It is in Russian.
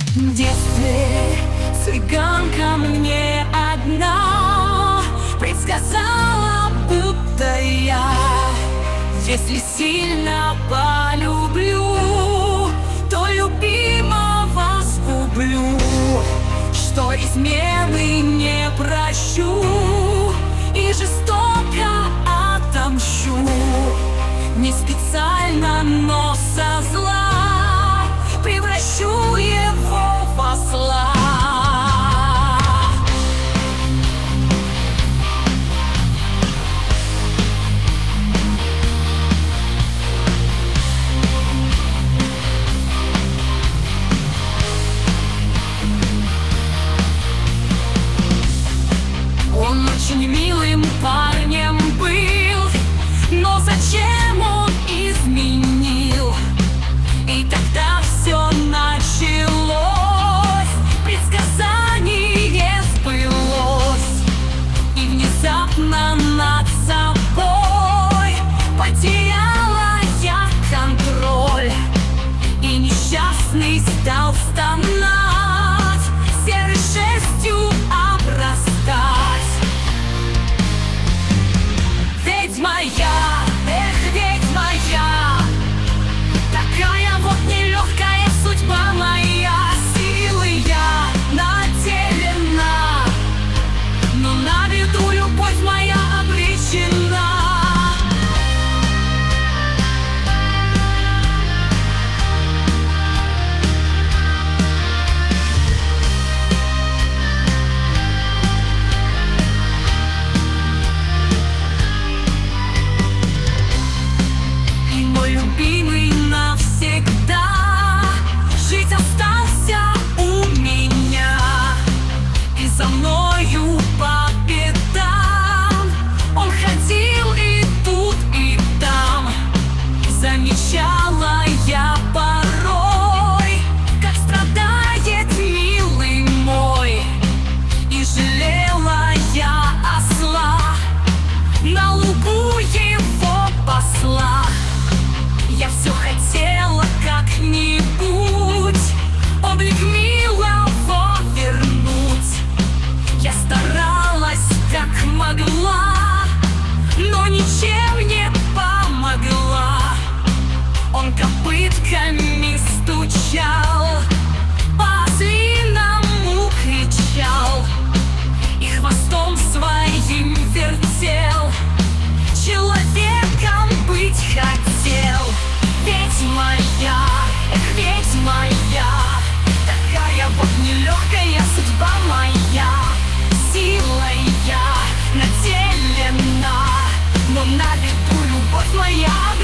В детстве цыганка мне одна предсказала, будто я, если сильно полюблю, то любимого сгублю, что измены не прощу и жестоко отомщу. Не специально, но со зла превращу его в осла. Он очень милым парнем был, но зачем он изменил? И тогда все началось, предсказание сбылось, и внезапно над собой потеряла я контроль, и несчастный стал стонать, серой шерстью обрастать. Ведьма я, эх, ведьма я, такая вот нелегкая судьба моя. Силы я наделена, но на беду любовь моя обречена. Любимый навсегда жить остался у меня, и за мною по пятам он ходил и тут, и там. Замечала я порой, как страдает милый мой, и жалела я осла, на лугу его посла. Я все хотела как-нибудь облик милого вернуть. Я старалась как могла, но ничем не помогла. Он копытками стучал, по-ослиному кричал и хвостом своим вертел, человеком быть хотел. Ведьма я, эх, ведьма я, такая вот нелегкая судьба моя. Силой я наделена, но на беду любовь моя